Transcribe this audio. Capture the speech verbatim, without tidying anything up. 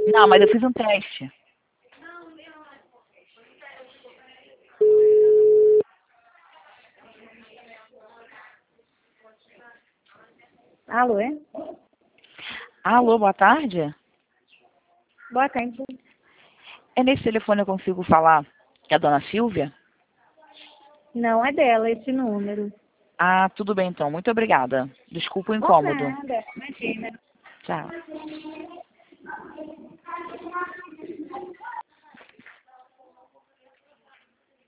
Não, mas eu fiz um teste. Alô, é? Alô, boa tarde. Boa tarde. É nesse telefone eu consigo falar com a dona Silvia? Não é dela esse número. Ah, tudo bem então. Muito obrigada. Desculpa o Por incômodo. nada, imagina. Tchau.